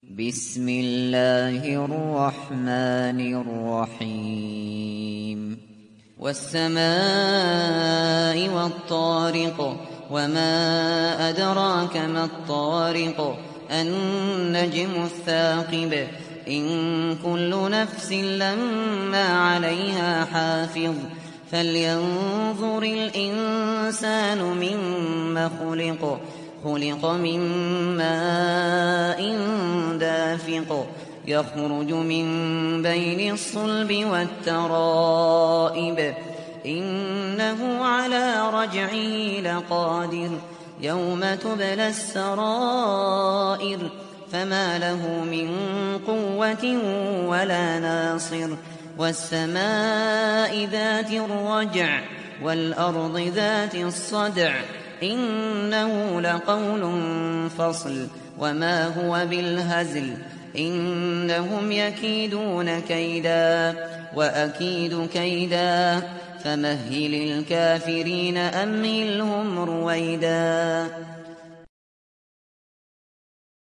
بسم الله الرحمن الرحيم والسماء والطارق وما أدراك ما الطارق النجم الثاقب إن كل نفس لما عليها حافظ فلينظر الإنسان مما خلق من ماء دافق يخرج من بين الصلب والترائب إنه على رجعه لقادر يوم تبلى السرائر فما له من قوة ولا ناصر والسماء ذات الرجع والأرض ذات الصدع إنه لقول فصل وما هو بالهزل إنهم يكيدون كيدا وأكيد كيدا فمهل الكافرين أمهلهم رويدا